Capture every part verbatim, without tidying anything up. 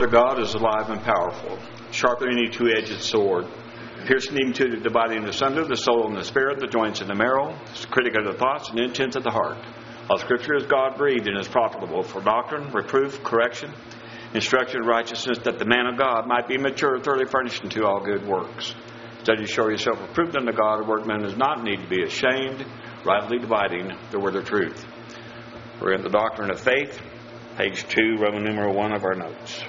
Word of God is alive and powerful, sharper than any two-edged sword, piercing even to the dividing asunder the soul and the spirit, the joints and the marrow, it's critic of the thoughts and intents of the heart. All Scripture is God-breathed and is profitable for doctrine, reproof, correction, instruction in righteousness, that the man of God might be mature, thoroughly furnished unto all good works. Study to show yourself approved unto God, a workman does not need to be ashamed, rightly dividing the word of truth. We're in the Doctrine of Faith, page two, Roman numeral one of our notes.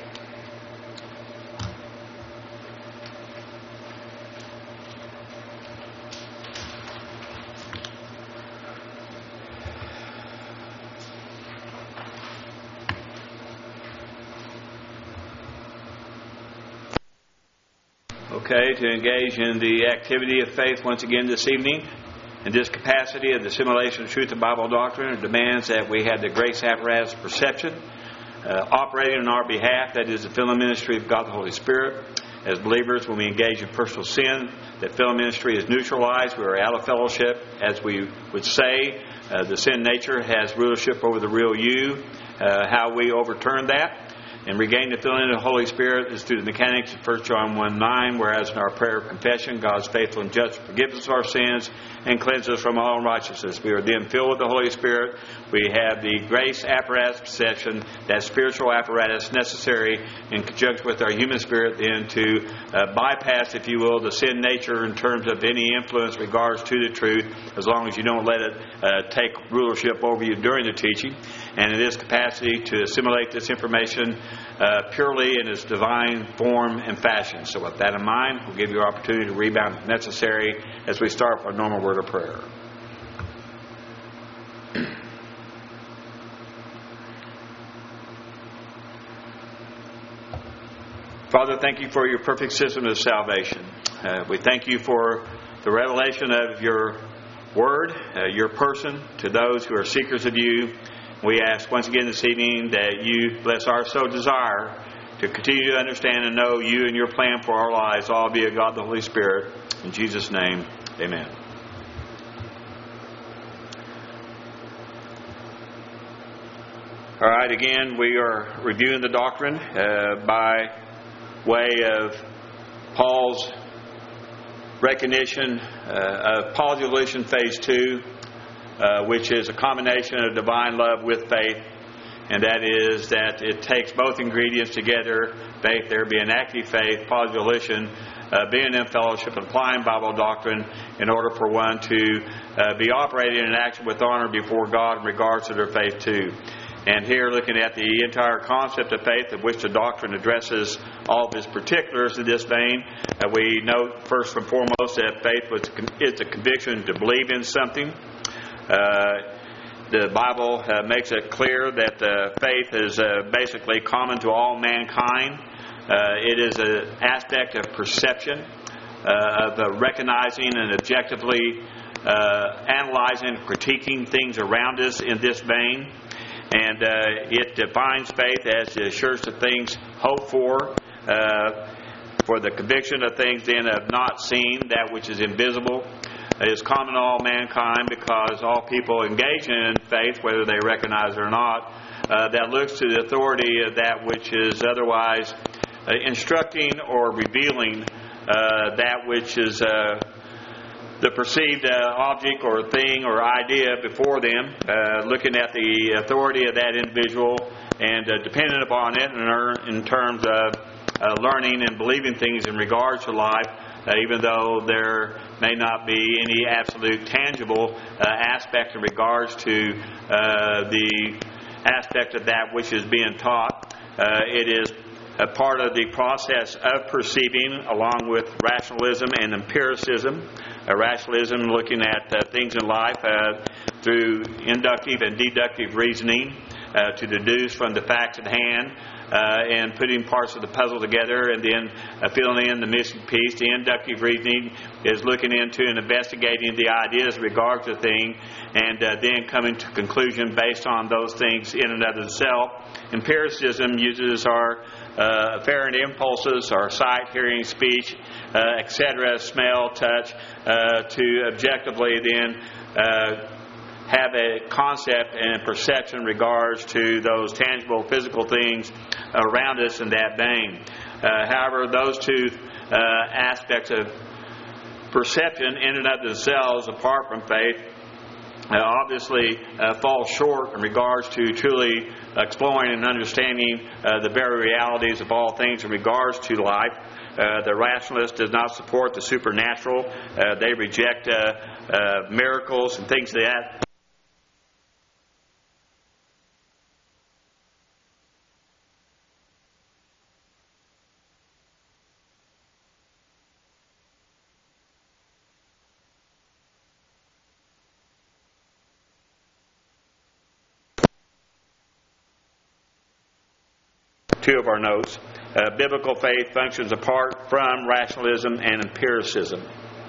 Okay, to engage in the activity of faith once again this evening. In this capacity of the assimilation of truth and Bible doctrine, it demands that we have the grace apparatus of perception uh, operating on our behalf. That is the filling ministry of God the Holy Spirit. As believers, when we engage in personal sin, that filling ministry is neutralized. We are out of fellowship. As we would say, uh, the sin nature has rulership over the real you. Uh, how we overturn that and regain the filling of the Holy Spirit is through the mechanics of First John one nine, whereas in our prayer of confession, God is faithful and just to forgive us our sins and cleanse us from all unrighteousness. We are then filled with the Holy Spirit. We have the grace apparatus perception, that spiritual apparatus necessary in conjunction with our human spirit then to uh, bypass, if you will, the sin nature in terms of any influence in regards to the truth, as long as you don't let it uh, take rulership over you during the teaching. And in this capacity to assimilate this information uh, purely in its divine form and fashion. So with that in mind, we'll give you an opportunity to rebound if necessary as we start our normal word of prayer. Father, thank you for your perfect system of salvation. Uh, we thank you for the revelation of your word, uh, your person, to those who are seekers of you. We ask once again this evening that you bless our so desire to continue to understand and know you and your plan for our lives, all be of God the Holy Spirit. In Jesus' name, amen. All right, again, we are reviewing the doctrine uh, by way of Paul's recognition uh, of Paul's evolution phase two, uh, which is a combination of divine love with faith, and that is that it takes both ingredients together, faith, there be an active faith, Paul's evolution, uh, being in fellowship and applying Bible doctrine in order for one to uh, be operating in action with honor before God in regards to their faith too. And here, looking at the entire concept of faith, of which the doctrine addresses all of its particulars in this vein, uh, we note first and foremost that faith was is a conviction to believe in something. Uh, the Bible uh, makes it clear that uh, faith is uh, basically common to all mankind. Uh, it is an aspect of perception, uh, of uh, recognizing and objectively uh, analyzing, critiquing things around us in this vein. And uh, it defines faith as the assurance of things hoped for, uh, for the conviction of things then of not seen, that which is invisible. It is common to all mankind because all people engage in faith, whether they recognize it or not, uh, that looks to the authority of that which is otherwise uh, instructing or revealing uh, that which is uh, the perceived uh, object or thing or idea before them, uh, looking at the authority of that individual and uh, dependent upon it in, in terms of uh, learning and believing things in regards to life, uh, even though there may not be any absolute tangible uh, aspect in regards to uh, the aspect of that which is being taught. Uh, it is a part of the process of perceiving, along with rationalism and empiricism. Uh, rationalism looking at uh, things in life uh, through inductive and deductive reasoning uh, to deduce from the facts at hand uh, and putting parts of the puzzle together and then uh, filling in the missing piece. The inductive reasoning is looking into and investigating the ideas in regard to the thing and uh, then coming to a conclusion based on those things in and of itself. Empiricism uses our uh, afferent impulses, our sight, hearing, speech, uh, et cetera, smell, touch, uh, to objectively then uh, have a concept and perception in regards to those tangible physical things around us in that vein. Uh, however, those two uh, aspects of perception in and of themselves, apart from faith, uh, obviously uh, fall short in regards to truly exploring and understanding uh, the very realities of all things in regards to life. Uh, the rationalist does not support the supernatural. Uh, they reject uh, uh, miracles and things like that. Two of our notes. Uh, biblical faith functions apart from rationalism and empiricism.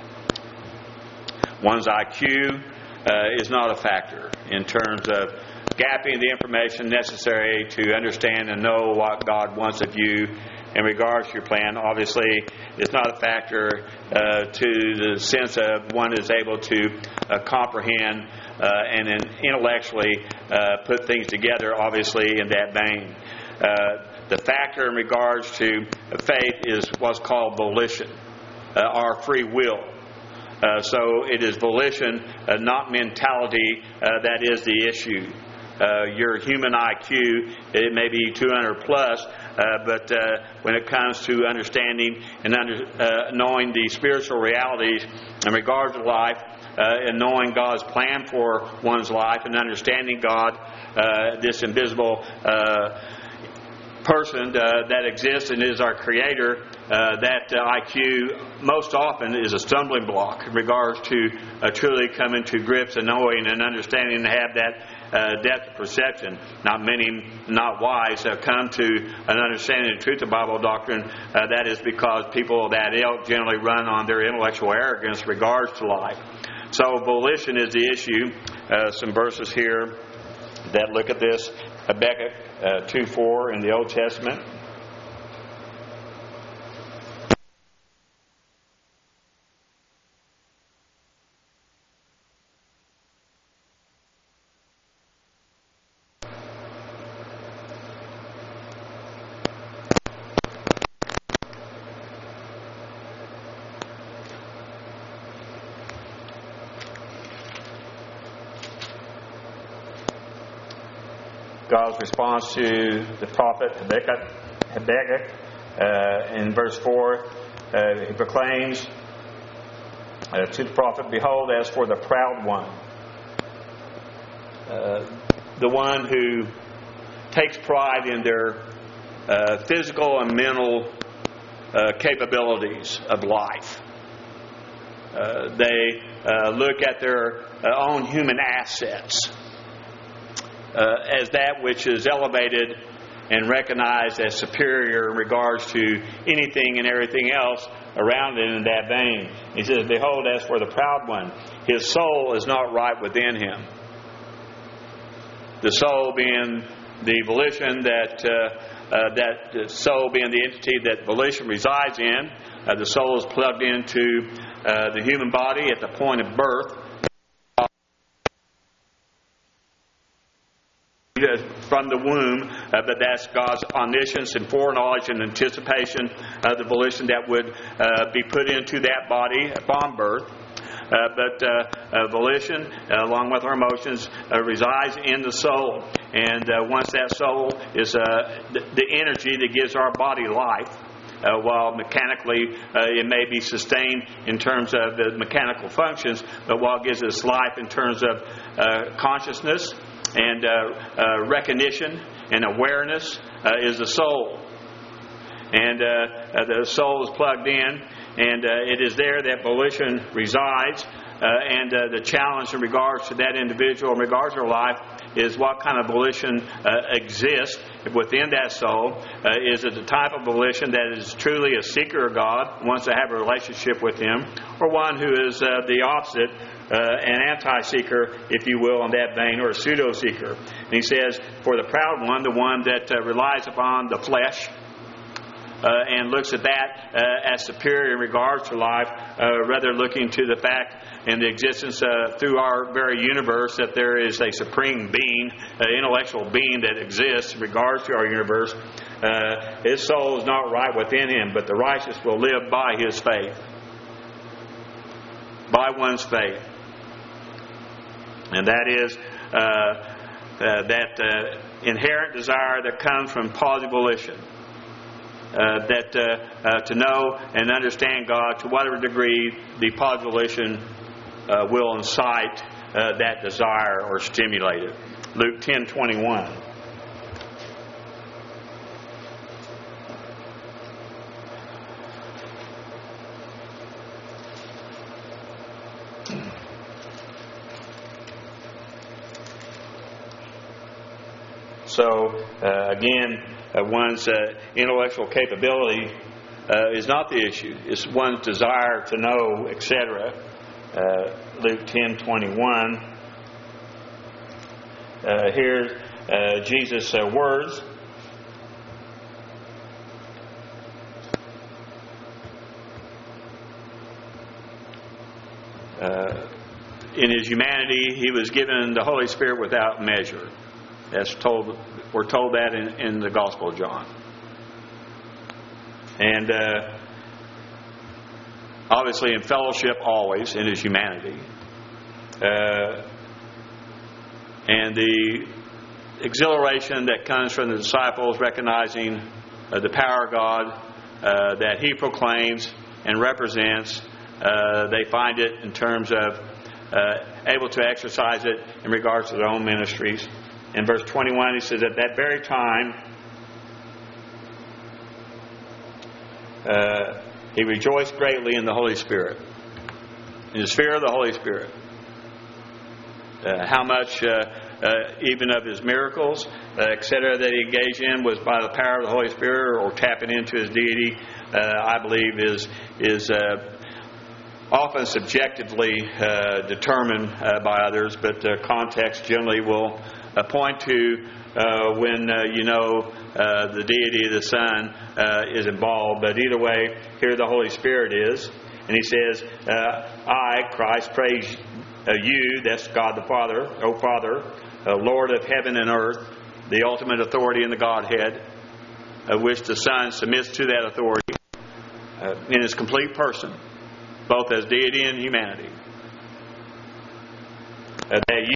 One's I Q uh, is not a factor in terms of gapping the information necessary to understand and know what God wants of you in regards to your plan. Obviously, it's not a factor uh, to the sense of one is able to uh, comprehend uh, and then intellectually uh, put things together, obviously, in that vein. Uh, the factor in regards to faith is what's called volition, uh, our free will. Uh, so it is volition, uh, not mentality, uh, that is the issue. Uh, your human I Q, it may be two hundred plus, uh, but uh, when it comes to understanding and under, uh, knowing the spiritual realities in regards to life, uh, and knowing God's plan for one's life and understanding God, uh, this invisible uh, person uh, that exists and is our Creator, uh, that uh, I Q most often is a stumbling block in regards to uh, truly coming to grips and knowing and understanding and have that uh, depth of perception. Not many, not wise, have come to an understanding of the truth of Bible doctrine. Uh, that is because people of that ilk generally run on their intellectual arrogance in regards to life. So volition is the issue. Uh, some verses here that look at this. Habakkuk uh, two four in the Old Testament. God's response to the prophet Habakkuk, Habakkuk uh, in verse four, uh, he proclaims uh, to the prophet, "Behold, as for the proud one," uh, the one who takes pride in their uh, physical and mental uh, capabilities of life. Uh, they uh, look at their uh, own human assets Uh, as that which is elevated and recognized as superior in regards to anything and everything else around it in that vein. He says, "Behold, as for the proud one, his soul is not right within him." The soul being the volition that, uh, uh, that the soul being the entity that volition resides in. Uh, the soul is plugged into uh, the human body at the point of birth. From the womb, uh, but that's God's omniscience and foreknowledge and anticipation of the volition that would uh, be put into that body upon birth. Uh, but uh, uh, volition, uh, along with our emotions, uh, resides in the soul. And uh, once that soul is uh, the, the energy that gives our body life, uh, while mechanically uh, it may be sustained in terms of the mechanical functions, but what gives us life in terms of uh, consciousness and uh, uh, recognition and awareness uh, is the soul. And uh, uh, the soul is plugged in, and uh, it is there that volition resides. Uh, and uh, the challenge in regards to that individual, in regards to their life, is what kind of volition uh, exists within that soul. Uh, is it the type of volition that is truly a seeker of God, wants to have a relationship with Him, or one who is uh, the opposite, uh, an anti-seeker, if you will, in that vein, or a pseudo-seeker? And he says, for the proud one, the one that uh, relies upon the flesh, Uh, and looks at that uh, as superior in regards to life, uh, rather looking to the fact and the existence uh, through our very universe that there is a supreme being, an intellectual being that exists in regards to our universe. uh, his soul is not right within him, but the righteous will live by his faith. By one's faith. And that is uh, uh, that uh, inherent desire that comes from positive volition. Uh, that uh, uh, to know and understand God, to whatever degree the positive volition uh, will incite uh, that desire or stimulate it. Luke ten twenty-one. So, uh, again, uh, one's uh, intellectual capability uh, is not the issue. It's one's desire to know, et cetera. Uh, Luke ten twenty-one. Uh, here's uh, Jesus' uh, words. Uh, in his humanity, he was given the Holy Spirit without measure. That's told. We're told that in, in the Gospel of John. And uh, obviously in fellowship always in his humanity. Uh, and the exhilaration that comes from the disciples recognizing uh, the power of God uh, that he proclaims and represents, uh, they find it in terms of uh, able to exercise it in regards to their own ministries. In verse twenty-one, he says, at that very time, uh, he rejoiced greatly in the Holy Spirit, in his fear of the Holy Spirit. Uh, how much, uh, uh, even of his miracles, uh, et cetera, that he engaged in was by the power of the Holy Spirit or tapping into his deity, uh, I believe is is uh, often subjectively uh, determined uh, by others, but uh, context generally will Uh, point to uh, when uh, you know uh, the deity of the Son uh, is involved. But either way, here the Holy Spirit is. And he says, uh, I, Christ, praise uh, you, that's God the Father, O Father, uh, Lord of heaven and earth, the ultimate authority in the Godhead, of which the Son submits to that authority uh, in his complete person, both as deity and humanity. Uh, that you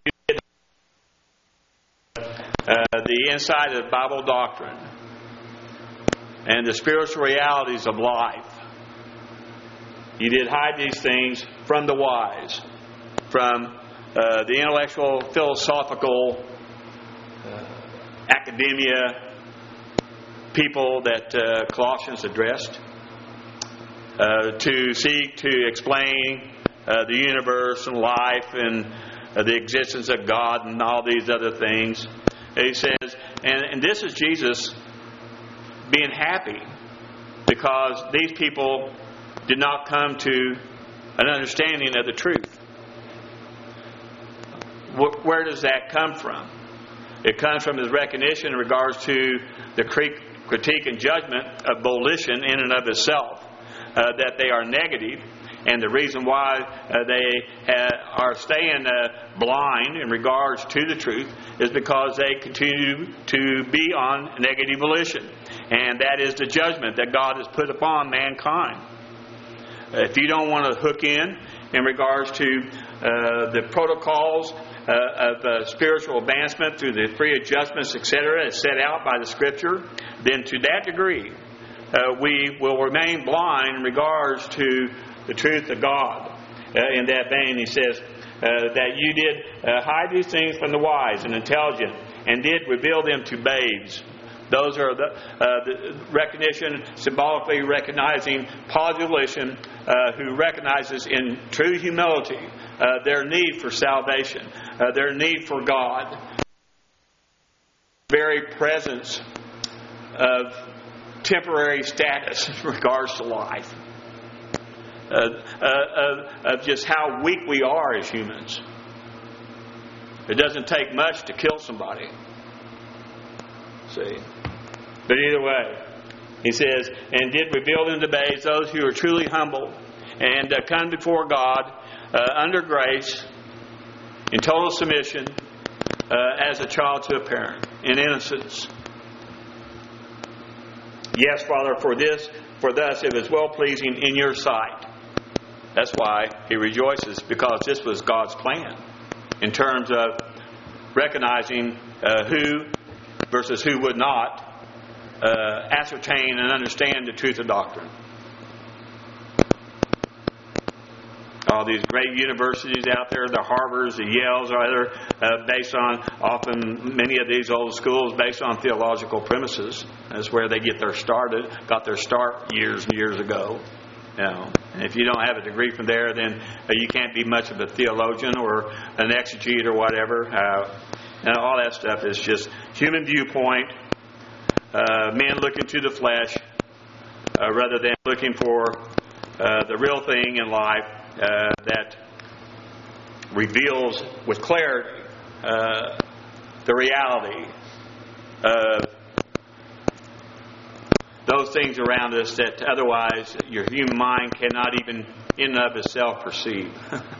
Uh, the insight of Bible doctrine and the spiritual realities of life. You did hide these things from the wise, from uh, the intellectual, philosophical, uh, academia people that uh, Colossians addressed, uh, to seek to explain uh, the universe and life and uh, the existence of God and all these other things. He says, and, and this is Jesus being happy because these people did not come to an understanding of the truth. Where does that come from? It comes from his recognition in regards to the critique and judgment of volition in and of itself, uh, that they are negative. And the reason why uh, they ha- are staying uh, blind in regards to the truth is because they continue to be on negative volition. And that is the judgment that God has put upon mankind. Uh, if you don't want to hook in in regards to uh, the protocols uh, of uh, spiritual advancement through the free adjustments, et cetera, as set out by the Scripture, then to that degree uh, we will remain blind in regards to the truth of God. Uh, in that vein, he says uh, that you did uh, hide these things from the wise and intelligent, and did reveal them to babes. Those are the, uh, the recognition, symbolically recognizing positive volition, uh, who recognizes in true humility uh, their need for salvation, uh, their need for God, very presence of temporary status in regards to life. Uh, uh, of, of just how weak we are as humans. It doesn't take much to kill somebody. See? But either way, he says, and did reveal them to babes, those who are truly humble and uh, come before God uh, under grace, in total submission, uh, as a child to a parent, in innocence. Yes, Father, for this, for thus it was well-pleasing in your sight. That's why he rejoices, because this was God's plan in terms of recognizing uh, who versus who would not uh, ascertain and understand the truth of doctrine. All these great universities out there, the Harvards, the Yales, or other, uh, based on, often many of these old schools based on theological premises. That's where they get their started, got their start years and years ago. You know, and if you don't have a degree from there, then uh, you can't be much of a theologian or an exegete or whatever. Uh, and all that stuff is just human viewpoint, uh, men looking to the flesh, uh, rather than looking for uh, the real thing in life uh, that reveals with clarity uh, the reality of those things around us that otherwise your human mind cannot even in and of itself perceive.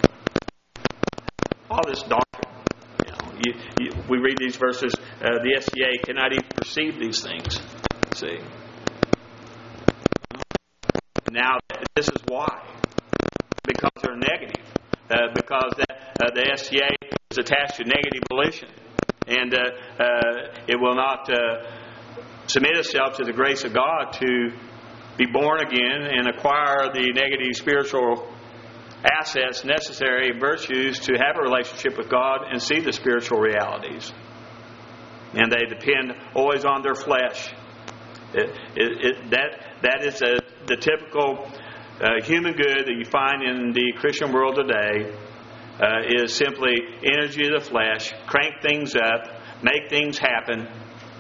All this doctrine. You know, you, you, we read these verses, uh, the S C A cannot even perceive these things. See? Now, this is why. Because they're negative. Uh, because that, uh, the S C A is attached to negative volition. And uh, uh, it will not uh, submit itself to the grace of God to be born again and acquire the negative spiritual assets necessary, virtues, to have a relationship with God and see the spiritual realities. And they depend always on their flesh. It, it, it, that that is a, the typical uh, human good that you find in the Christian world today. Uh, is simply energy of the flesh, crank things up, make things happen.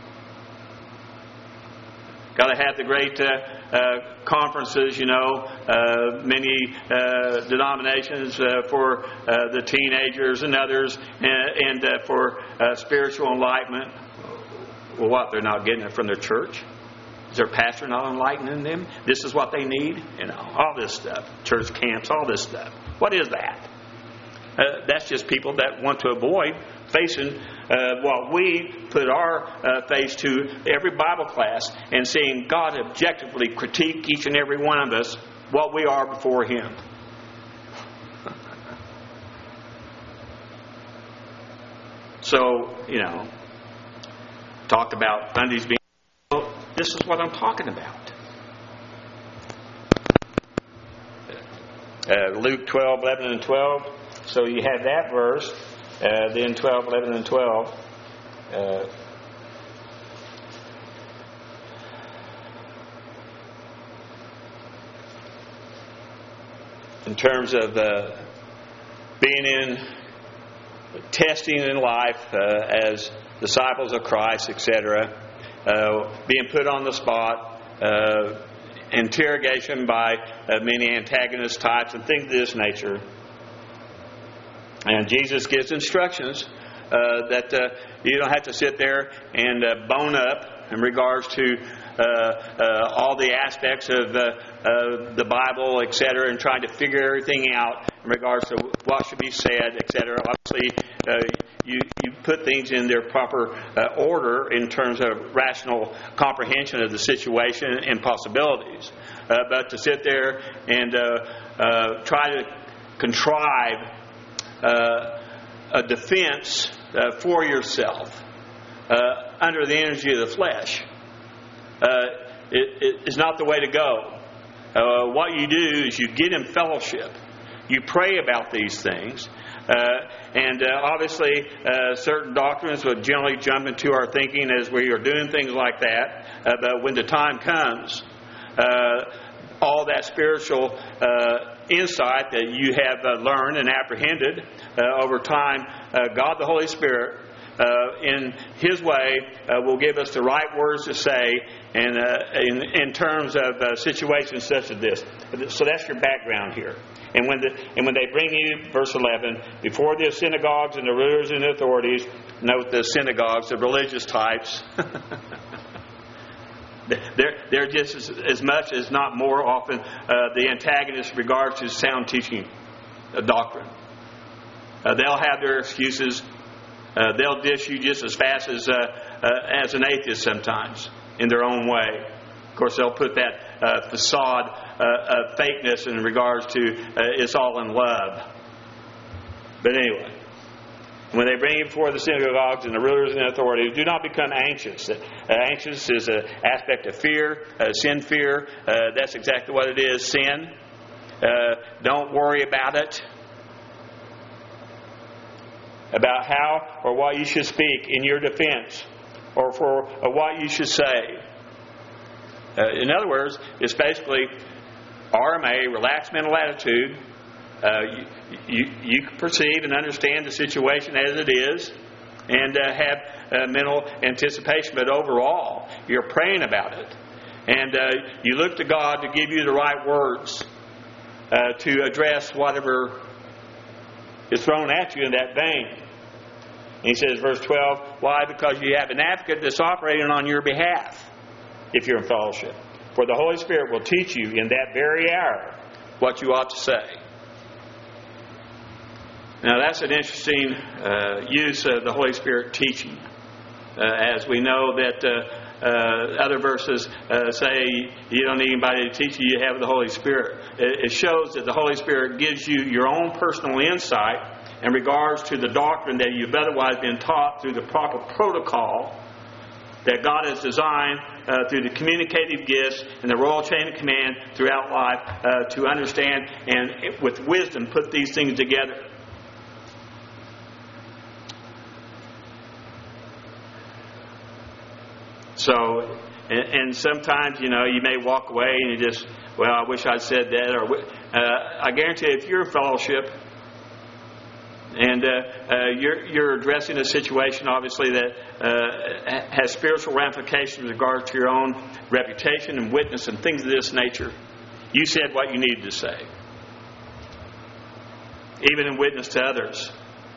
Got to have the great uh, uh, conferences, you know, uh, many uh, denominations uh, for uh, the teenagers and others, and, and uh, for uh, spiritual enlightenment. Well, what? They're not getting it from their church? Is their pastor not enlightening them? This is what they need? You know, all this stuff. Church camps, all this stuff. What is that? Uh, that's just people that want to avoid facing uh, what we put our uh, face to every Bible class and seeing God objectively critique each and every one of us what we are before Him. So, you know, talk about Sundays being... Well, this is what I'm talking about. Uh, Luke twelve, eleven and twelve. So you have that verse, uh, then twelve, eleven, and twelve. Uh, in terms of uh, being in testing in life uh, as disciples of Christ, et cetera, uh, being put on the spot, uh, interrogation by uh, many antagonist types and things of this nature. And Jesus gives instructions uh, that uh, you don't have to sit there and uh, bone up in regards to uh, uh, all the aspects of uh, uh, the Bible, et cetera, and trying to figure everything out in regards to what should be said, et cetera. Obviously, uh, you, you put things in their proper uh, order in terms of rational comprehension of the situation and possibilities. Uh, but to sit there and uh, uh, try to contrive Uh, a defense uh, for yourself uh, under the energy of the flesh uh, it, it is not the way to go. Uh, what you do is you get in fellowship. You pray about these things. Uh, and uh, obviously uh, certain doctrines would generally jump into our thinking as we are doing things like that. Uh, but when the time comes, uh, all that spiritual uh, insight that you have uh, learned and apprehended uh, over time, uh, God the Holy Spirit, uh, in His way, uh, will give us the right words to say and uh, in, in terms of uh, situations such as this. So that's your background here. And when the, and when they bring you, verse eleven, before the synagogues and the rulers and the authorities, note the synagogues, the religious types. They're, they're just as, as much as not more often uh, the antagonists in regards to sound teaching uh, doctrine. Uh, they'll have their excuses. Uh, they'll dish you just as fast as uh, uh, as an atheist sometimes in their own way. course, they'll put that uh, facade uh, of fakeness in regards to uh, it's all in love. But anyway, when they bring you before the synagogues and the rulers and authorities, do not become anxious. Uh, anxious is an aspect of fear, uh, sin fear. Uh, that's exactly what it is, sin. Uh, don't worry about it. About how or what you should speak in your defense, or for uh, what you should say. Uh, in other words, it's basically R M A, relaxed mental attitude. Uh, you, you, you perceive and understand the situation as it is, and uh, have uh, mental anticipation. But overall, you're praying about it, and uh, you look to God to give you the right words uh, to address whatever is thrown at you in that vein. And he says, verse twelve, why? Because you have an advocate that's operating on your behalf if you're in fellowship. For the Holy Spirit will teach you in that very hour what you ought to say. Now that's an interesting uh, use of the Holy Spirit teaching. Uh, as we know that uh, uh, other verses uh, say you don't need anybody to teach you, you have the Holy Spirit. It, it shows that the Holy Spirit gives you your own personal insight in regards to the doctrine that you've otherwise been taught through the proper protocol that God has designed uh, through the communicative gifts and the royal chain of command throughout life uh, to understand and with wisdom put these things together. So, and, and sometimes, you know, you may walk away and you just, well, I wish I'd said that. Or uh, I guarantee if you're in fellowship and uh, uh, you're, you're addressing a situation, obviously, that uh, has spiritual ramifications in regard to your own reputation and witness and things of this nature, you said what you needed to say. Even in witness to others.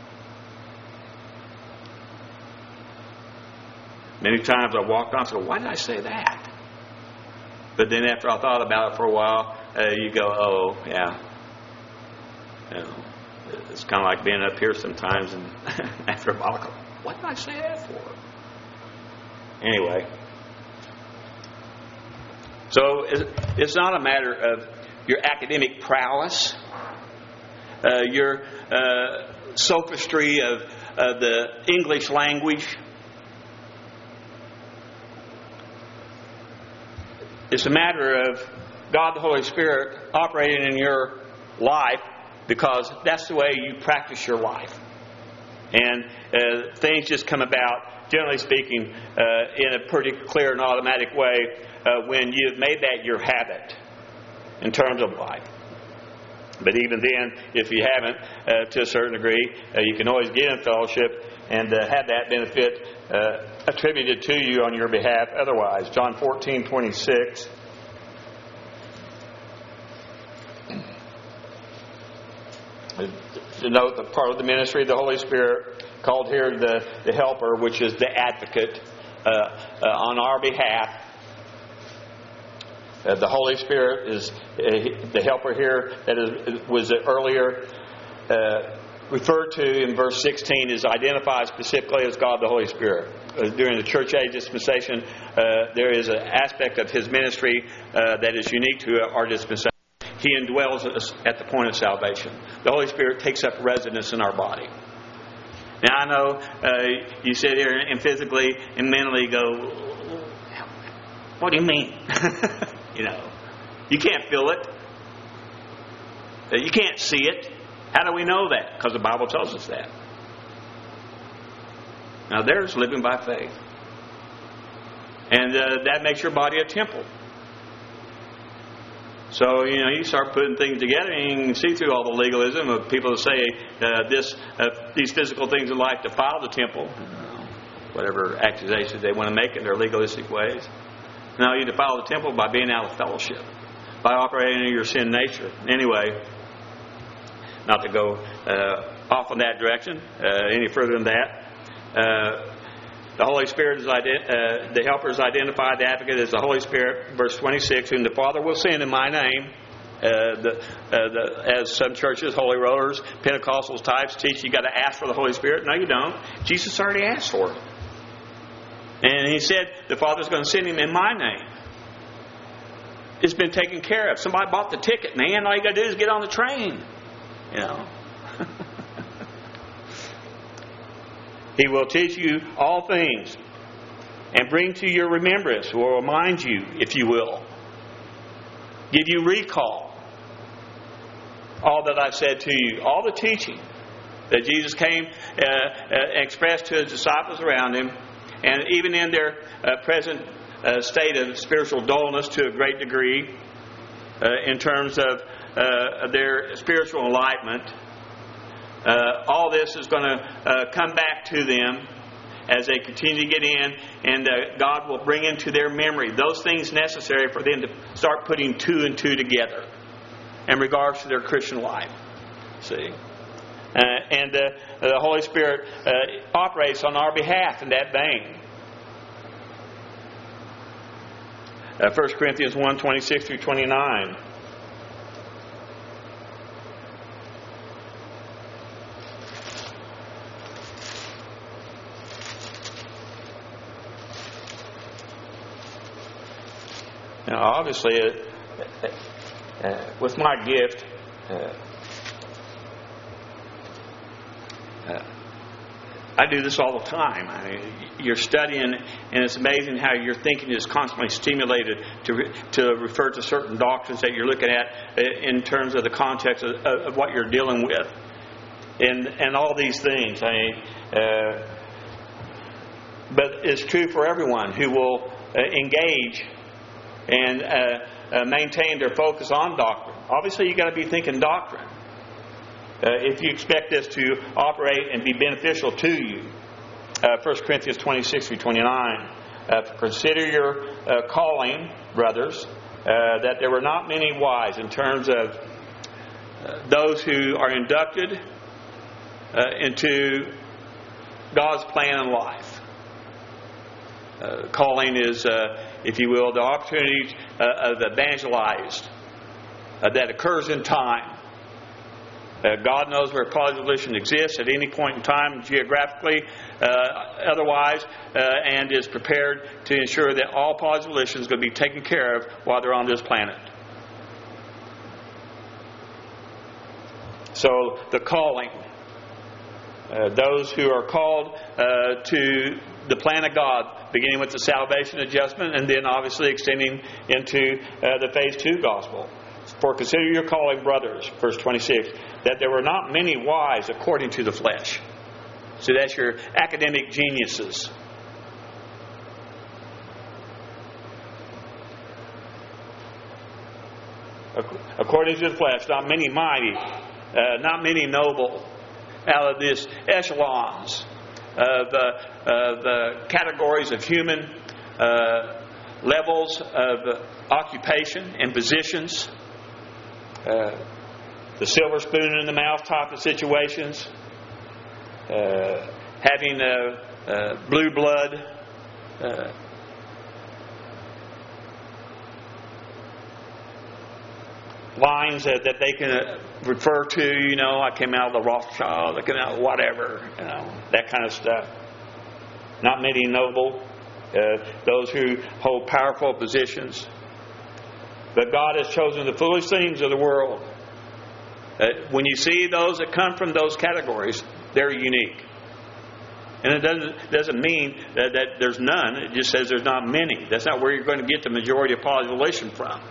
Many times I walked on and said, why did I say that? But then after I thought about it for a while, uh, you go, oh, yeah. You know, it's kind of like being up here sometimes, and after a while I go, what did I say that for? Anyway. So it's not a matter of your academic prowess, uh, your uh, sophistry of uh, the English language. It's a matter of God the Holy Spirit operating in your life, because that's the way you practice your life. And uh, things just come about, generally speaking, uh, in a pretty clear and automatic way uh, when you've made that your habit in terms of life. But even then, if you haven't, uh, to a certain degree, uh, you can always get in fellowship and uh, have that benefit uh, attributed to you on your behalf otherwise. John fourteen twenty-six. To note the part of the ministry of the Holy Spirit called here the, the helper, which is the advocate uh, uh, on our behalf. Uh, the Holy Spirit is uh, the helper here that is, was earlier uh, referred to in verse sixteen, is identified specifically as God the Holy Spirit. Uh, during the church age dispensation, uh, there is an aspect of His ministry uh, that is unique to our dispensation. He indwells us at the point of salvation. The Holy Spirit takes up residence in our body. Now I know uh, you sit here and physically and mentally go, what do you mean? You know, you can't feel it. You can't see it. How do we know that? Because the Bible tells us that. Now there's living by faith. And uh, that makes your body a temple. So, you know, you start putting things together and you can see through all the legalism of people that say uh, this, uh, these physical things in life defile the temple. Uh, whatever accusations they want to make in their legalistic ways. No, you defile the temple by being out of fellowship, by operating in your sin nature. Anyway, not to go uh, off in that direction uh, any further than that. Uh, the Holy Spirit is ident- uh, the helper is identified, the advocate is the Holy Spirit, verse twenty-six, whom the Father will send in my name. Uh, the, uh, the, as some churches, Holy Rollers, Pentecostals types teach, you got to ask for the Holy Spirit. No, you don't. Jesus already asked for it. And He said the Father's going to send Him in my name. it's been taken care of. Somebody bought the ticket, man. All you got to do is get on the train. You know. He will teach you all things and bring to your remembrance, or remind you, if you will. Give you recall. All that I've said to you. All the teaching that Jesus came uh, uh, expressed to His disciples around Him. And even in their uh, present uh, state of spiritual dullness to a great degree, uh, in terms of uh, their spiritual enlightenment, uh, all this is going to uh, come back to them as they continue to get in, and uh, God will bring into their memory those things necessary for them to start putting two and two together in regards to their Christian life. See? Uh, and uh, the Holy Spirit uh, operates on our behalf in that vein. Uh, First Corinthians one, twenty-six through twenty-nine. Now, obviously, uh, uh, with my gift, uh, uh, I do this all the time. I mean, you're studying, and it's amazing how your thinking is constantly stimulated to re, to refer to certain doctrines that you're looking at in terms of the context of, of what you're dealing with, and and all these things. I mean, uh, but it's true for everyone who will uh, engage and uh, uh, maintain their focus on doctrine. Obviously, you've got to be thinking doctrine uh, if you expect this to operate and be beneficial to you. Uh, First Corinthians twenty-six through twenty-nine. Uh, consider your uh, calling, brothers, uh, that there were not many wise in terms of uh, those who are inducted uh, into God's plan in life. Uh, calling is, uh, if you will, the opportunity uh, of evangelized uh, that occurs in time. Uh, God knows where position exists at any point in time, geographically, uh, otherwise, uh, and is prepared to ensure that all position is going to be taken care of while they're on this planet. So, the calling. Uh, those who are called uh, to the plan of God, beginning with the salvation adjustment, and then obviously extending into uh, the phase two gospel. For consider your calling, brothers, verse twenty-six, that there were not many wise according to the flesh. So that's your academic geniuses. According to the flesh, not many mighty, uh, not many noble, out of this echelons of uh, uh, the categories of human uh, levels of occupation and positions. Uh, the silver spoon in the mouth type of situations, uh, having uh, uh, blue blood, uh, lines that, that they can uh, refer to. You know, I came out of the Rothschild, I came out of whatever, you know, that kind of stuff. Not many noble, uh, those who hold powerful positions. But God has chosen the foolish things of the world. Uh, when you see those that come from those categories, they're unique. And it doesn't doesn't mean that, that there's none. It just says there's not many. That's not where you're going to get the majority of population from.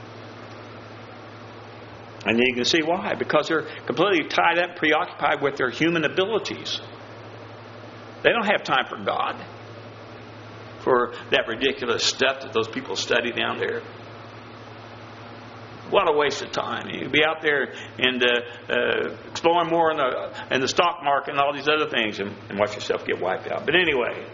And you can see why. Because they're completely tied up, preoccupied with their human abilities. They don't have time for God. For that ridiculous stuff that those people study down there. What a waste of time. You'd be out there and uh, uh, exploring more in the, in the stock market and all these other things and, and watch yourself get wiped out. But anyway,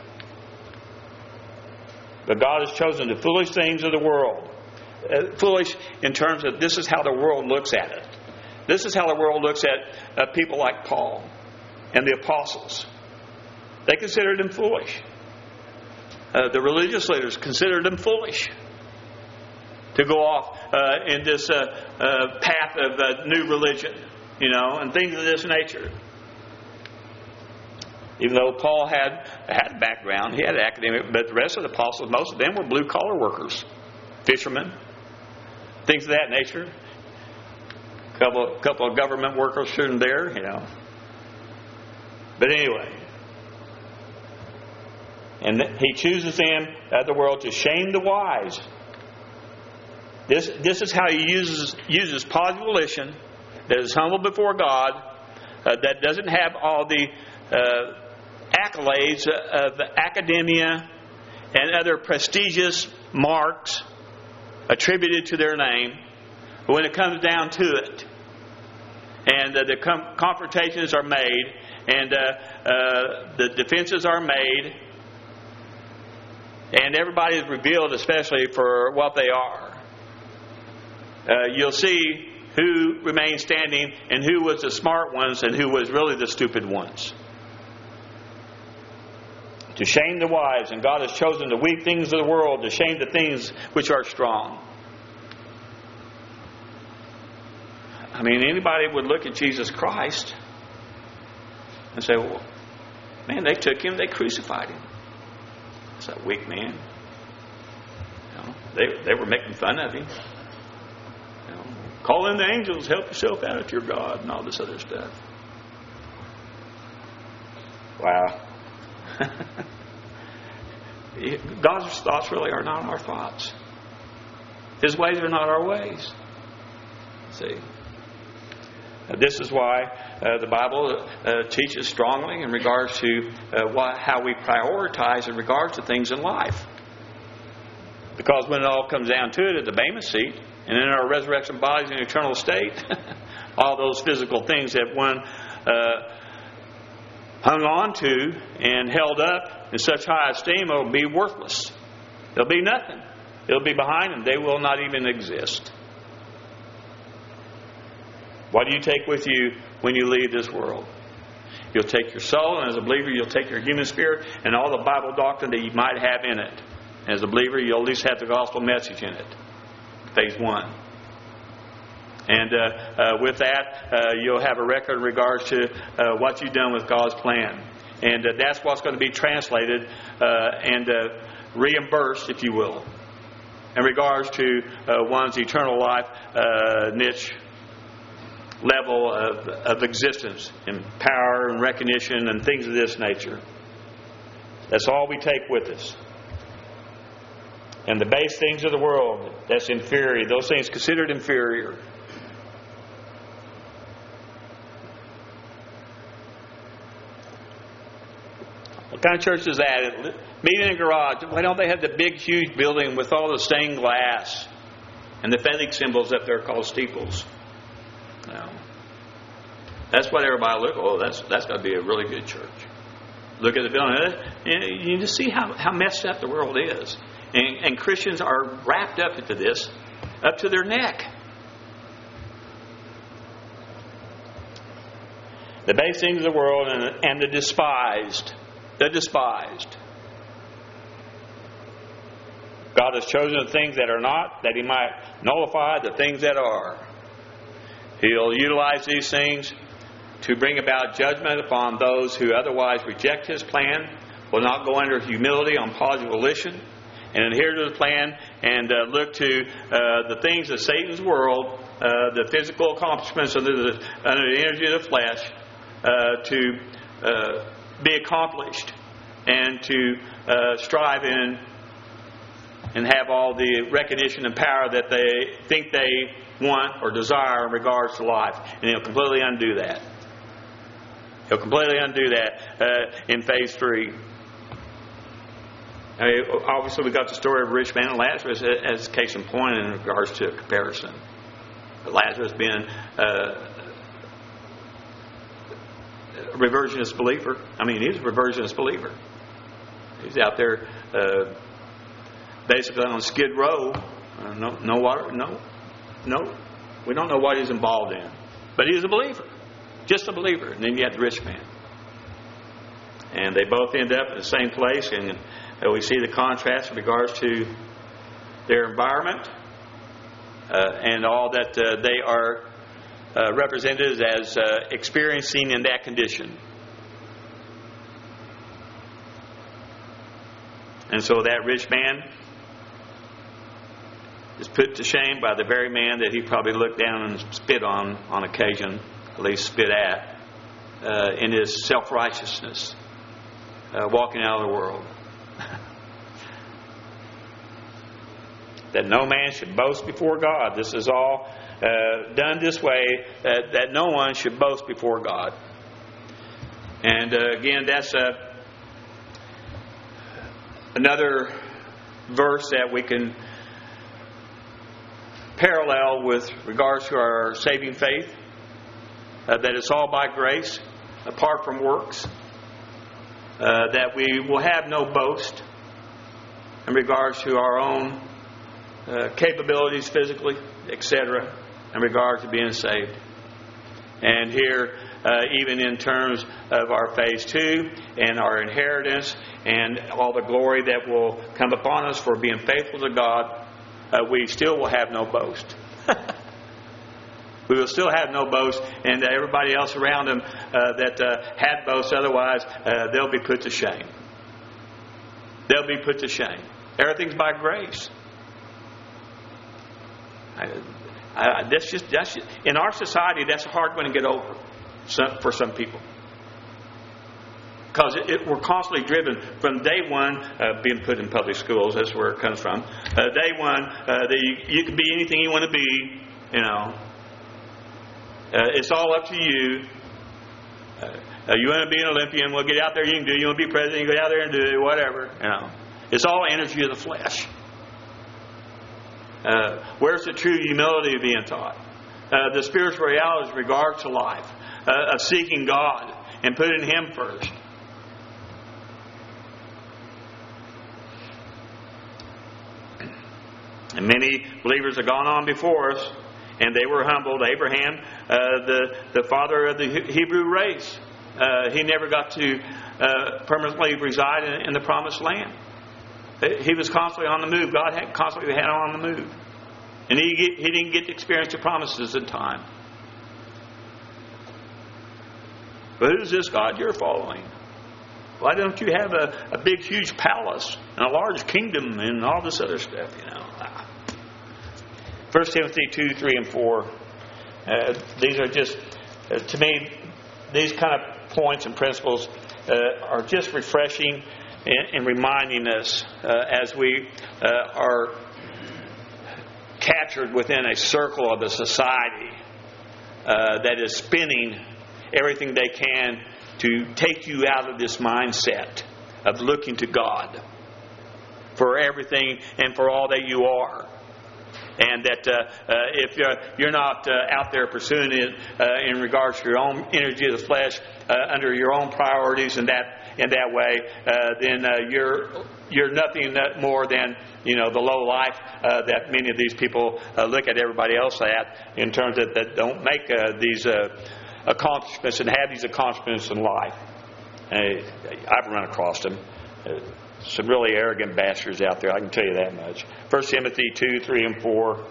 but God has chosen the foolish things of the world. Uh, foolish in terms of this is how the world looks at it. This is how the world looks at uh, people like Paul and the apostles. They considered them foolish. Uh, the religious leaders considered them foolish to go off uh, in this uh, uh, path of uh, new religion, you know, and things of this nature. Even though Paul had had background, he had academic, but the rest of the apostles, most of them were blue collar workers, fishermen, things of that nature. A couple, couple of government workers shooting there, you know. But anyway. And he chooses them of the world to shame the wise. This, this is how he uses, uses positive volition that is humble before God, uh, that doesn't have all the uh, accolades of academia and other prestigious marks attributed to their name. But when it comes down to it, and uh, the com- confrontations are made, and uh, uh, the defenses are made, and everybody is revealed, especially for what they are, uh, you'll see who remained standing and who was the smart ones and who was really the stupid ones. To shame the wise, and God has chosen the weak things of the world to shame the things which are strong. I mean, anybody would look at Jesus Christ and say, well, man, they took him, they crucified him. It's that weak man. You know, they, they were making fun of him. You know, call in the angels, help yourself out at your God, and all this other stuff. Wow. God's thoughts really are not our thoughts. His ways are not our ways. See? This is why uh, the Bible uh, teaches strongly in regards to uh, why, how we prioritize in regards to things in life. Because when it all comes down to it at the Bema seat, and in our resurrection bodies in eternal state, all those physical things that one uh, hung on to and held up in such high esteem will be worthless. They'll be nothing. It'll be behind them. They will not even exist. What do you take with you when you leave this world? You'll take your soul, and as a believer, you'll take your human spirit and all the Bible doctrine that you might have in it. As a believer, you'll at least have the gospel message in it. Phase one. And uh, uh, with that, uh, you'll have a record in regards to uh, what you've done with God's plan. And uh, that's what's going to be translated uh, and uh, reimbursed, if you will, in regards to uh, one's eternal life uh, niche level of, of existence and power and recognition and things of this nature. That's all we take with us. And the base things of the world, that's inferior. Those things considered inferior. What kind of church is that? Meet in a garage. Why don't they have the big, huge building with all the stained glass and the phallic symbols up there called steeples? No. That's what everybody look. Oh, that's that's got to be a really good church. Look at the building. And you just see how, how messed up the world is. And, and Christians are wrapped up into this, up to their neck. The base things of the world and, and the despised. The despised. God has chosen the things that are not, that He might nullify the things that are. He'll utilize these things to bring about judgment upon those who otherwise reject His plan, will not go under humility on positive volition, and adhere to the plan and uh, look to uh, the things of Satan's world, uh, the physical accomplishments under the, under the energy of the flesh, uh, to uh, be accomplished and to uh, strive in and have all the recognition and power that they think they want or desire in regards to life. And He'll completely undo that. He'll completely undo that uh, in phase three. I mean, obviously, we got the story of a rich man and Lazarus as a case in point in regards to a comparison. But Lazarus being uh, a reversionist believer. I mean, he's a reversionist believer. He's out there uh, basically on Skid Row. Uh, no, no water, no, no. We don't know what he's involved in. But he's a believer. Just a believer. And then you have the rich man. And they both end up in the same place. And uh, we see the contrast in regards to their environment uh, and all that uh, they are uh, represented as uh, experiencing in that condition. And so that rich man is put to shame by the very man that he probably looked down and spit on on occasion, at least spit at, uh, in his self-righteousness, uh, walking out of the world. That no man should boast before God. This is all uh, done this way, uh, that no one should boast before God. And uh, again, that's uh, another verse that we can parallel with regards to our saving faith. Uh, that it's all by grace, apart from works. Uh, that we will have no boast in regards to our own Uh, capabilities physically, et cetera, in regards to being saved. And here, uh, even in terms of our phase two and our inheritance and all the glory that will come upon us for being faithful to God, uh, we still will have no boast. We will still have no boast, and everybody else around them uh, that uh, had boast otherwise, uh, they'll be put to shame. They'll be put to shame. Everything's by grace. I, I, that's just that's just, in our society, that's a hard one to get over some, for some people, because it, it, we're constantly driven from day one, uh, being put in public schools. That's where it comes from. Uh, day one, uh, that you, you can be anything you want to be. You know, uh, it's all up to you. Uh, uh, you want to be an Olympian? Well, get out there. You can do. You want to be president? You go out there and do it. Whatever. You know, it's all energy of the flesh. Uh, where's the true humility being taught? Uh, the spiritual realities in regards to life, uh, of seeking God and putting Him first. And many believers have gone on before us, and they were humbled. Abraham, uh, the the father of the Hebrew race, uh, he never got to uh, permanently reside in, in the promised land. He was constantly on the move. God had constantly had him on the move. And he, get, he didn't get to experience the promises in time. But who's this God you're following? Why don't you have a, a big, huge palace and a large kingdom and all this other stuff, you know? First Timothy two, three, and four. Uh, these are just, uh, to me, these kind of points and principles uh, are just refreshing and reminding us uh, as we uh, are captured within a circle of a society uh, that is spinning everything they can to take you out of this mindset of looking to God for everything and for all that you are. And that uh, uh, if you're, you're not uh, out there pursuing it uh, in regards to your own energy of the flesh, uh, under your own priorities and that in that way, uh, then uh, you're you're nothing more than, you know, the low life uh, that many of these people uh, look at everybody else at, in terms of that don't make uh, these uh, accomplishments and have these accomplishments in life. Uh, I've run across them. Uh, some really arrogant bastards out there, I can tell you that much. First Timothy two, three, and four.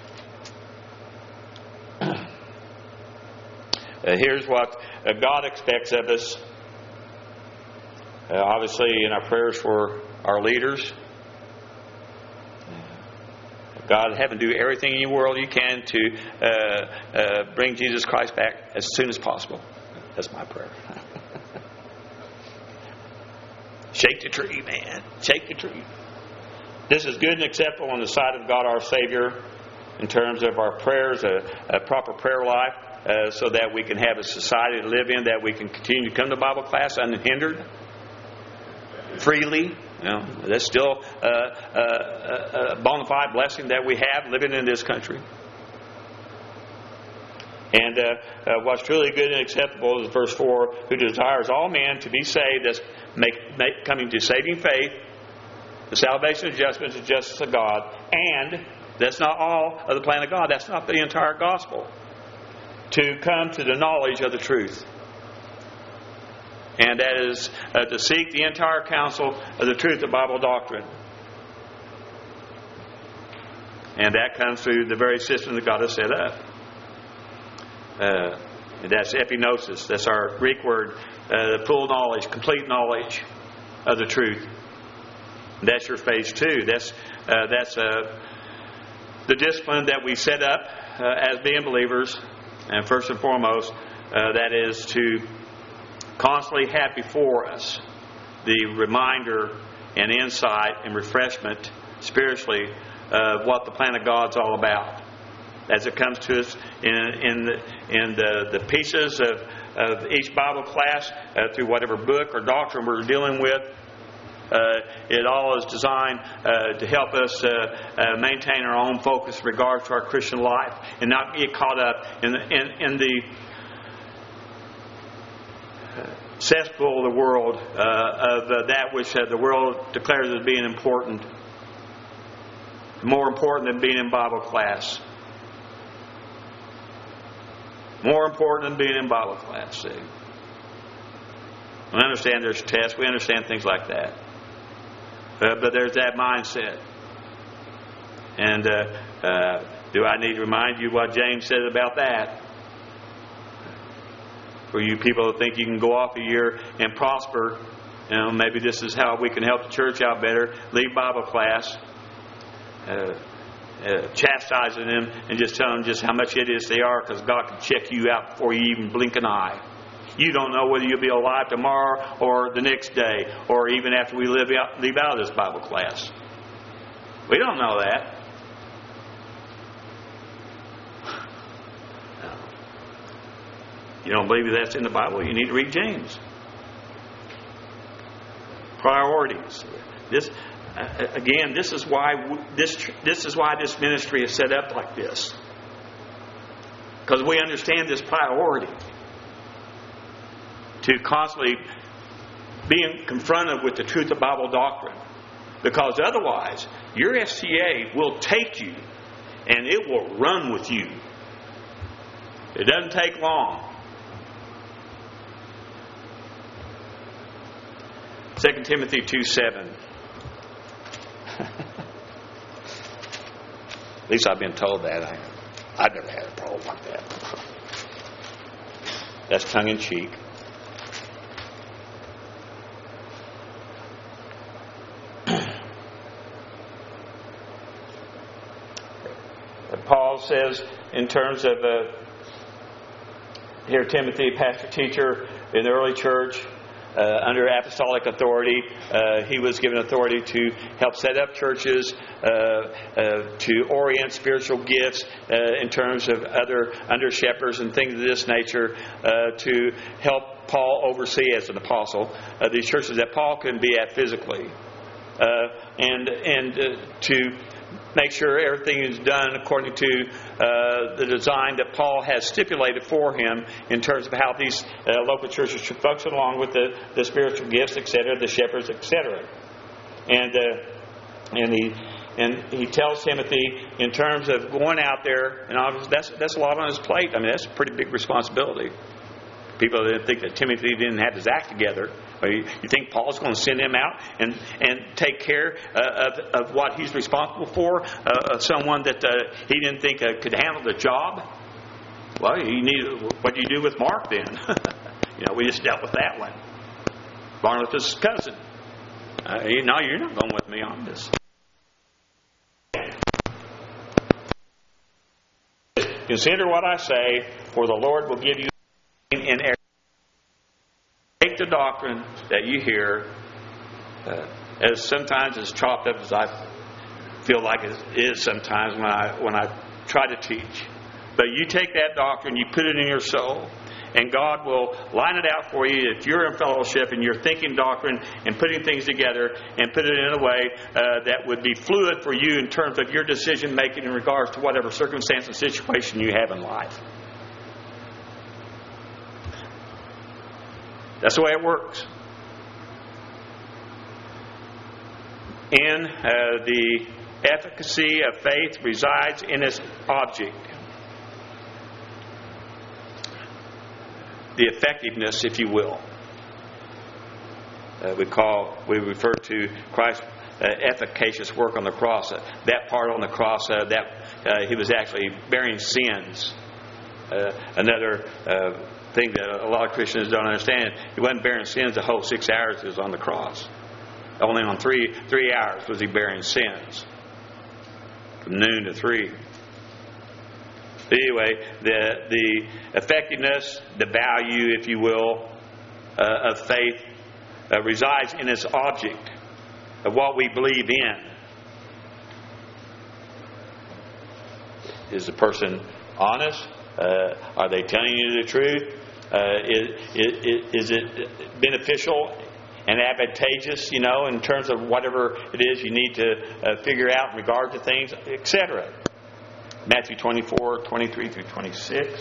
Uh, here's what uh, God expects of us. Uh, obviously, in our prayers for our leaders, God, heaven, do everything in your world you can to uh, uh, bring Jesus Christ back as soon as possible. That's my prayer. Shake the tree, man. Shake the tree. This is good and acceptable on the side of God our Savior in terms of our prayers, a, a proper prayer life, uh, so that we can have a society to live in, that we can continue to come to Bible class unhindered, freely. You know, that's still uh, uh, a bona fide blessing that we have living in this country. And uh, uh, what's truly good and acceptable is verse four, who desires all men to be saved, that's make, make, coming to saving faith, the salvation of justice, the justice of God. And that's not all of the plan of God. That's not the entire gospel. To come to the knowledge of the truth. And that is uh, to seek the entire counsel of the truth of Bible doctrine. And that comes through the very system that God has set up. Uh, and that's epignosis. That's our Greek word. Uh, full knowledge, complete knowledge of the truth. And that's your phase two. That's uh, that's uh, the discipline that we set up uh, as being believers, and first and foremost, uh, that is to constantly have before us the reminder and insight and refreshment spiritually of what the plan of God's all about, as it comes to us in in the, in the, the pieces of, of each Bible class, uh, through whatever book or doctrine we're dealing with. Uh, it all is designed uh, to help us uh, uh, maintain our own focus in regards to our Christian life and not get caught up in the, in, in the cesspool of the world, uh, of uh, that which uh, the world declares as being important, more important than being in Bible class. More important than being in Bible class. See? We understand there's tests. We understand things like that. Uh, but there's that mindset. And uh, uh, do I need to remind you what James said about that? For you people who think you can go off a year and prosper, you know, maybe this is how we can help the church out better. Leave Bible class, uh, uh, chastising them and just telling them just how much it is they are, because God can check you out before you even blink an eye. You don't know whether you'll be alive tomorrow or the next day, or even after we leave out, leave out of this Bible class. We don't know that. You don't believe that's in the Bible? You need to read James. Priorities. This uh, again. This is why this this is why this ministry is set up like this, because we understand this priority. To constantly being confronted with the truth of Bible doctrine. Because otherwise, your S C A will take you and it will run with you. It doesn't take long. Second Timothy two seven. At least I've been told that. I, I've never had a problem like that. That's tongue in cheek. Paul says in terms of uh, here Timothy, pastor teacher in the early church, uh, under apostolic authority, uh, he was given authority to help set up churches, uh, uh, to orient spiritual gifts uh, in terms of other under shepherds and things of this nature, uh, to help Paul oversee as an apostle uh, these churches that Paul couldn't be at physically, uh, and and uh, to make sure everything is done according to uh, the design that Paul has stipulated for him in terms of how these uh, local churches should function, along with the, the spiritual gifts, et cetera, the shepherds, et cetera. And uh, and he and he tells Timothy in terms of going out there, and obviously that's that's a lot on his plate. I mean, that's a pretty big responsibility. People didn't think that Timothy didn't have his act together. Or you, you think Paul's going to send him out and, and take care uh, of, of what he's responsible for? Uh, of someone that uh, he didn't think uh, could handle the job? Well, you need, what do you do with Mark then? You know, we just dealt with that one. Barnabas' cousin. Uh, you, no, you're not going with me on this. Consider what I say, for the Lord will give you in error. Take the doctrine that you hear, uh, as sometimes as chopped up as I feel like it is sometimes when I when I try to teach. But you take that doctrine, you put it in your soul, and God will line it out for you. If you're in fellowship and you're thinking doctrine and putting things together and put it in a way uh, that would be fluid for you in terms of your decision making in regards to whatever circumstance and situation you have in life. That's the way it works. In uh, the efficacy of faith resides in its object. The effectiveness, if you will. Uh, we call, we refer to Christ's uh, efficacious work on the cross. Uh, that part on the cross, uh, that uh, He was actually bearing sins. Uh, another uh, thing that a lot of Christians don't understand, He wasn't bearing sins the whole six hours He was on the cross. Only on three three hours was He bearing sins. from noon to three. But anyway, the the effectiveness, the value, if you will, uh, of faith uh, resides in its object of what we believe in. Is the person honest? Uh, are they telling you the truth? Uh, is, is, is it beneficial and advantageous, you know, in terms of whatever it is you need to uh, figure out in regard to things, et cetera. Matthew twenty-four, twenty-three through twenty-six.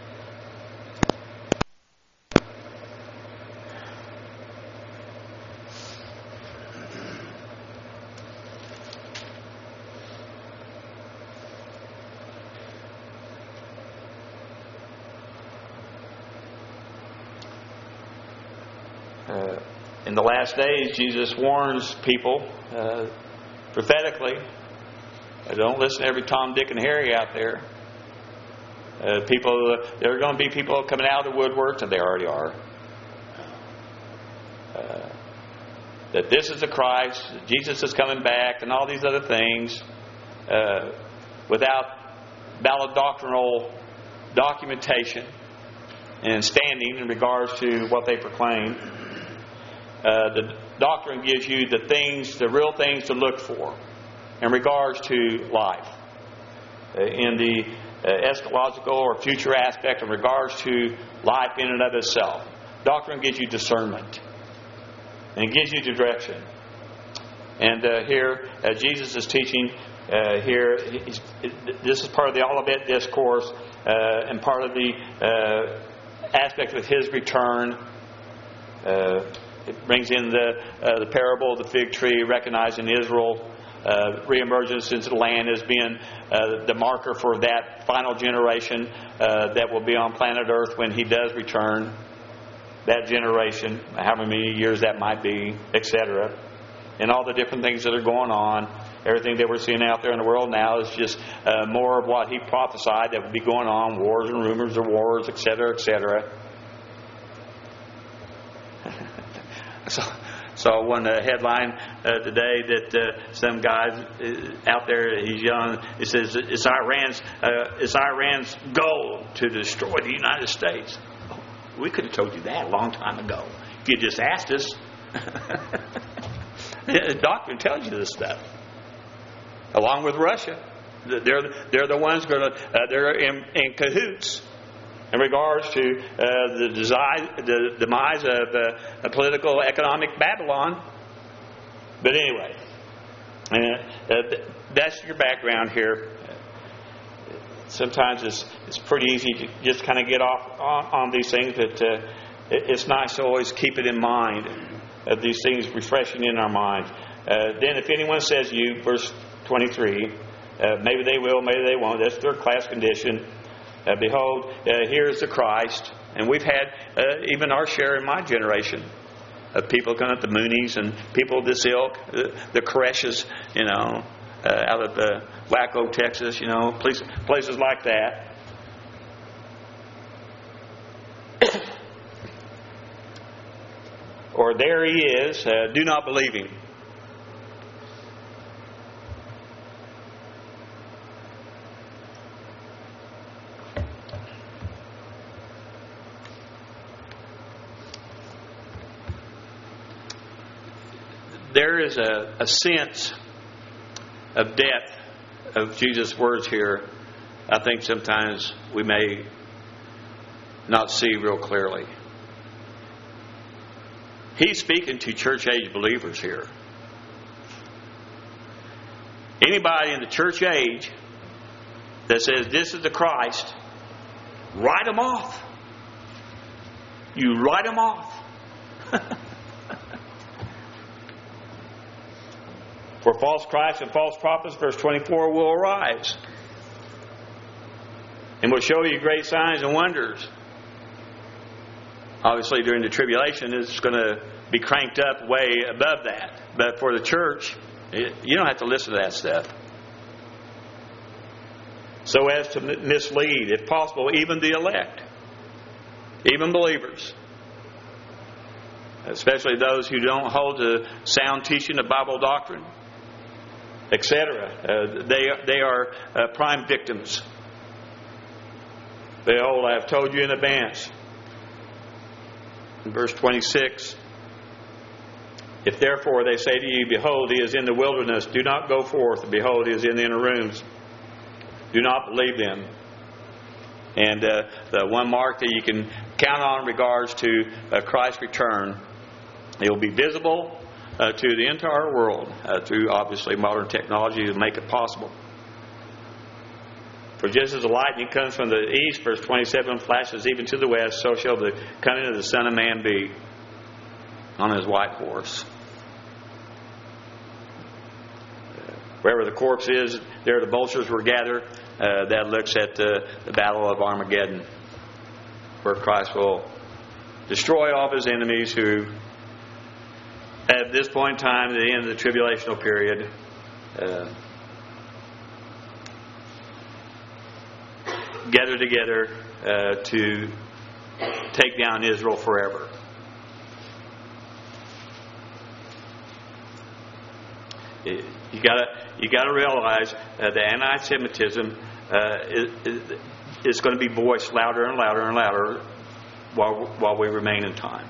Uh, in the last days, Jesus warns people uh, prophetically. Uh, don't listen to every Tom, Dick, and Harry out there. Uh, people, uh, there are going to be people coming out of the woodworks, and they already are. Uh, that this is the Christ, Jesus is coming back, and all these other things, uh, without valid doctrinal documentation and standing in regards to what they proclaim. Uh, the doctrine gives you the things, the real things to look for in regards to life. Uh, in the uh, eschatological or future aspect in regards to life in and of itself. Doctrine gives you discernment. And it gives you direction. And uh, here, uh, Jesus is teaching uh, here, he's, this is part of the Olivet Discourse uh, and part of the uh, aspect of His return. Uh, It brings in the uh, the parable of the fig tree, recognizing Israel uh, reemergence into the land as being uh, the marker for that final generation uh, that will be on planet Earth when He does return. That generation, however many years that might be, et cetera, and all the different things that are going on. Everything that we're seeing out there in the world now is just uh, more of what He prophesied that would be going on: wars and rumors of wars, et cetera, et cetera. So, saw one uh, headline uh, today that uh, some guy uh, out there, he's young, he says it's Iran's uh, it's Iran's goal to destroy the United States. Oh, we could have told you that a long time ago if you just asked us. The doctrine tells you this stuff, along with Russia. They're they're the ones going to uh, they're in, in cahoots in regards to uh, the, desi- the demise of uh, a political, economic Babylon. But anyway, uh, uh, that's your background here. Sometimes it's it's pretty easy to just kind of get off on, on these things, but uh, it's nice to always keep it in mind, uh, these things refreshing in our mind. Uh, then if anyone says to you, verse twenty-three, uh, maybe they will, maybe they won't, that's third class condition. Uh, behold, uh, here is the Christ. And we've had uh, even our share in my generation of people coming up, the Moonies and people of this ilk, the, the Koreshes, you know, uh, out of uh, Waco, Texas, you know, places, places like that. Or there He is, uh, do not believe Him. There is a, a sense of depth of Jesus' words here. I think sometimes we may not see real clearly. He's speaking to church age believers here. Anybody in the church age that says this is the Christ, write them off. You write them off. For false Christs and false prophets, verse twenty-four, will arise and will show you great signs and wonders. Obviously, during the tribulation, it's going to be cranked up way above that. But for the church, you don't have to listen to that stuff. So as to mislead, if possible, even the elect, even believers, especially those who don't hold to sound teaching of Bible doctrine. et cetera. Uh, they, they are uh, prime victims. Behold, I have told you in advance. In verse twenty-six, if therefore they say to you, behold, he is in the wilderness, do not go forth. Behold, he is in the inner rooms. Do not believe them. And uh, the one mark that you can count on in regards to uh, Christ's return, it will be visible uh, to the entire world uh, through, obviously, modern technology to make it possible. For just as the lightning comes from the east, verse twenty-seven, flashes even to the west, so shall the coming of the Son of Man be on his white horse. Wherever the corpse is, there the vultures were gathered. Uh, that looks at the, the battle of Armageddon, where Christ will destroy all of his enemies who, at this point in time, at the end of the tribulational period, uh, gather together uh, to take down Israel forever. You gotta, you gotta realize uh, the anti-Semitism uh, is, is going to be voiced louder and louder and louder while while we remain in time.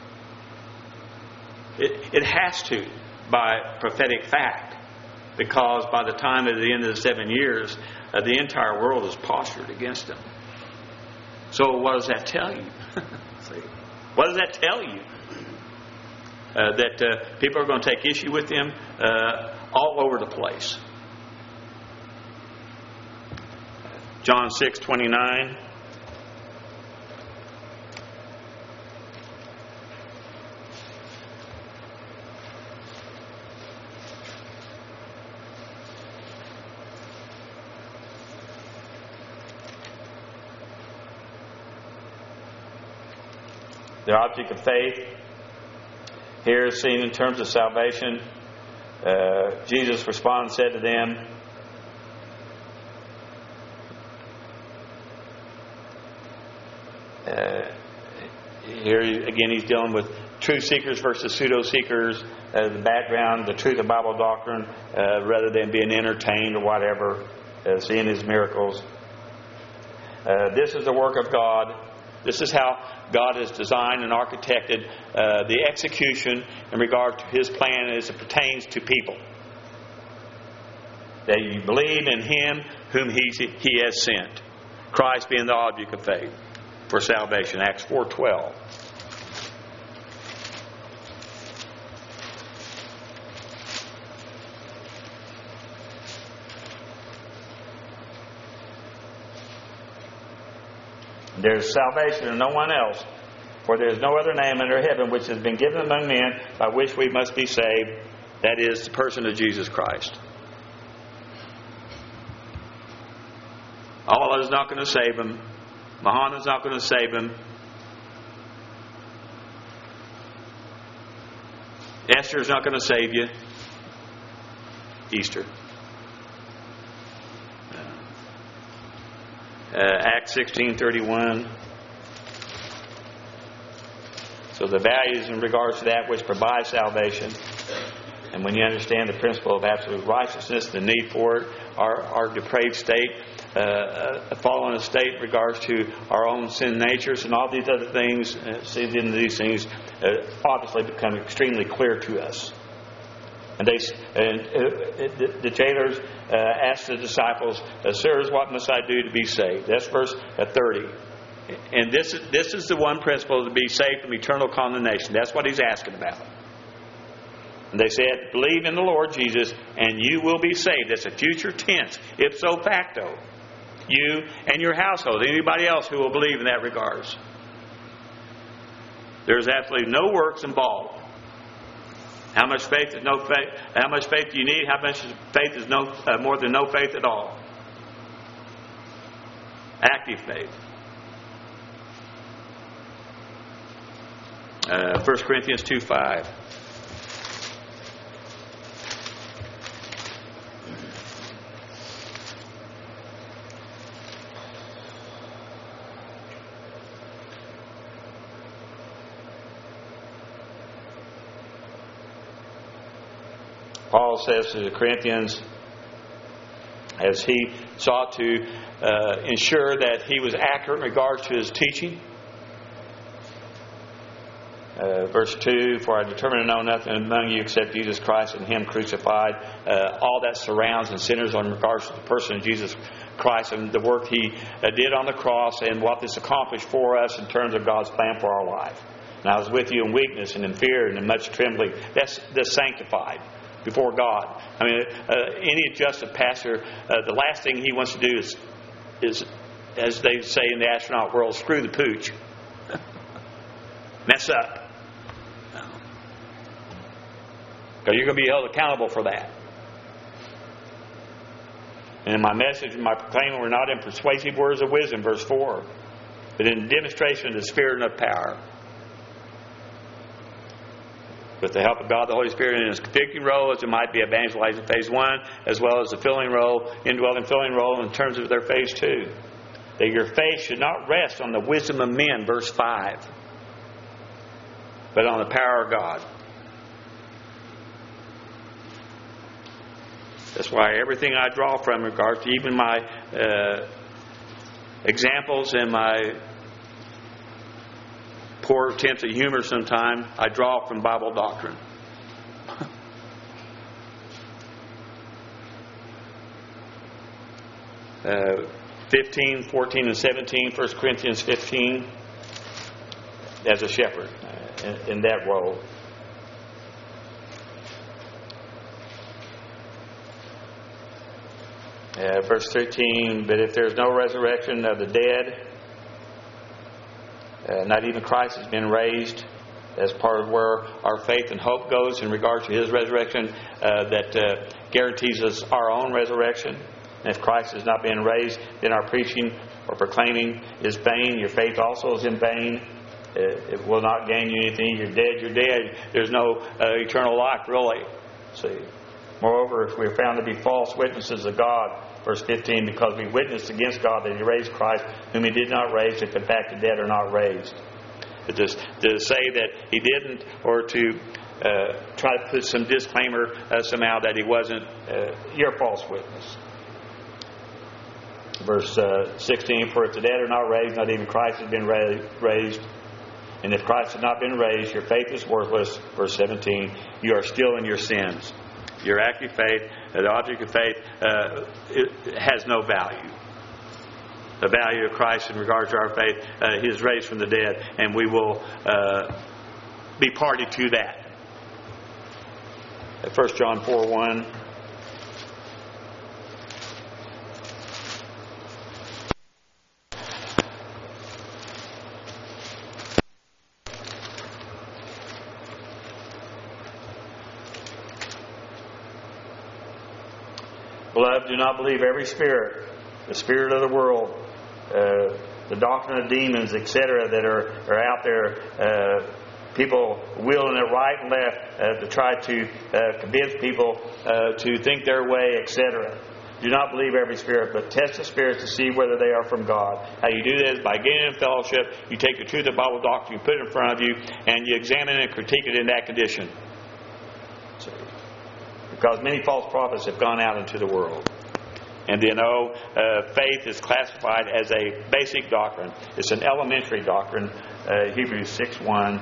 It it has to, by prophetic fact, because by the time at the end of the seven years, uh, the entire world is postured against them. So what does that tell you? See, what does that tell you? Uh, that uh, people are going to take issue with him uh, all over the place. John six twenty-nine. The object of faith here is seen in terms of salvation. Uh, Jesus responded and said to them, uh, here again he's dealing with truth seekers versus pseudo seekers, uh, the background, the truth of Bible doctrine, uh, rather than being entertained or whatever, uh, seeing his miracles. Uh, this is the work of God. This is how God has designed and architected uh, the execution in regard to His plan as it pertains to people. That you believe in Him whom He, he has sent. Christ being the object of faith for salvation. Acts four twelve. There is salvation in no one else, for there is no other name under heaven which has been given among men by which we must be saved. That is the person of Jesus Christ. Allah is not going to save him. Muhammad is not going to save him. Esther is not going to save you. Easter. Uh, Acts sixteen thirty-one. So the values in regards to that which provides salvation, and when you understand the principle of absolute righteousness, the need for it, our, our depraved state, uh, a fallen state in regards to our own sin natures, and all these other things, uh, see into these things, uh, obviously become extremely clear to us. And they, and uh, the, the jailers uh, asked the disciples, "Sirs, what must I do to be saved?" That's verse thirty. And this is this is the one principle to be saved from eternal condemnation. That's what he's asking about. And they said, "Believe in the Lord Jesus, and you will be saved." That's a future tense, ipso facto. You and your household, anybody else who will believe in that regards. There's absolutely no works involved. How much faith is no faith? How much faith do you need? How much faith is no uh, more than no faith at all? Active faith. Uh, First Corinthians two five. Paul says to the Corinthians, as he sought to uh, ensure that he was accurate in regards to his teaching. Uh, verse two, for I determined to know nothing among you except Jesus Christ and Him crucified. Uh, all that surrounds and centers on regards to the person of Jesus Christ and the work He uh, did on the cross and what this accomplished for us in terms of God's plan for our life. And I was with you in weakness and in fear and in much trembling. That's the sanctified before God. I mean, uh, any adjusted pastor, uh, the last thing he wants to do is, is, as they say in the astronaut world, screw the pooch. Mess up. Because you're going to be held accountable for that. And in my message, in my proclaiming, we're not in persuasive words of wisdom, verse four, but in demonstration of the Spirit and of power. With the help of God, the Holy Spirit, in His convicting role, as it might be evangelizing phase one, as well as the filling role, indwelling filling role in terms of their phase two. That your faith should not rest on the wisdom of men, verse five, but on the power of God. That's why everything I draw from, in regards to even my uh, examples and my poor attempts at humor sometimes, I draw from Bible doctrine. uh, fifteen, fourteen, and seventeen, First Corinthians fifteen, as a shepherd uh, in, in that role. Uh, verse thirteen, but if there is no resurrection of the dead, uh, not even Christ has been raised, as part of where our faith and hope goes in regards to His resurrection, uh, that uh, guarantees us our own resurrection. And if Christ has not been raised, then our preaching or proclaiming is vain. Your faith also is in vain. It, it will not gain you anything. You're dead, you're dead. There's no uh, eternal life, really. See. Moreover, if we are found to be false witnesses of God, verse fifteen, because we witnessed against God that He raised Christ, whom He did not raise, if in fact the dead are not raised. But to, to say that He didn't, or to uh, try to put some disclaimer uh, somehow that He wasn't, uh, you're a false witness. Verse uh, sixteen, for if the dead are not raised, not even Christ has been ra- raised. And if Christ has not been raised, your faith is worthless. Verse seventeen, you are still in your sins. Your active faith, the object of faith, uh, it has no value. The value of Christ in regard to our faith, uh, He is raised from the dead, and we will uh, be party to that. First John four one. Beloved, do not believe every spirit, the spirit of the world, uh, the doctrine of demons, et cetera, that are, are out there. Uh, people wheeling it right and left uh, to try to uh, convince people uh, to think their way, et cetera. Do not believe every spirit, but test the spirits to see whether they are from God. How you do that is by getting in fellowship. You take the truth of Bible doctrine, you put it in front of you, and you examine it and critique it in that condition. So, because many false prophets have gone out into the world. And you know, uh, faith is classified as a basic doctrine. It's an elementary doctrine. Uh, Hebrews six one.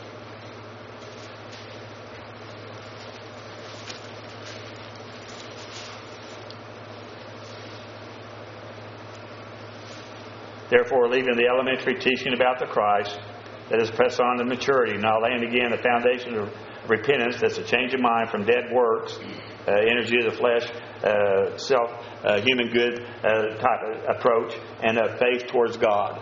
Therefore, leaving the elementary teaching about the Christ, let us press on to maturity, not laying again the foundation of repentance, that's a change of mind from dead works, uh, energy of the flesh, uh, self, uh, human good uh, type of approach, and uh, faith towards God.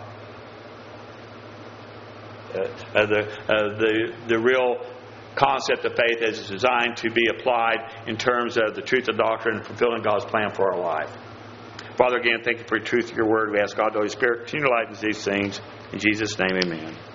Uh, uh, the, uh, the, the real concept of faith is designed to be applied in terms of the truth of doctrine and fulfilling God's plan for our life. Father, again, thank you for the truth of your word. We ask God, the Holy Spirit, continue to lighten these things. In Jesus' name, amen.